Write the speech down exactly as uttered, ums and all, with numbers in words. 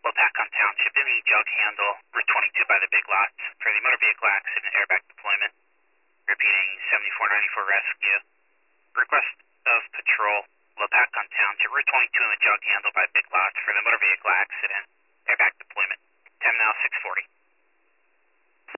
Lopakon Township in the jug handle, Route twenty-two by the Big Lots for the motor vehicle accident airbag deployment. Repeating seventy-four ninety-four rescue. Request of patrol, Lopakon Township, Route twenty-two in the jug handle by Big Lots for the motor vehicle accident airbag deployment. ten now, six forty.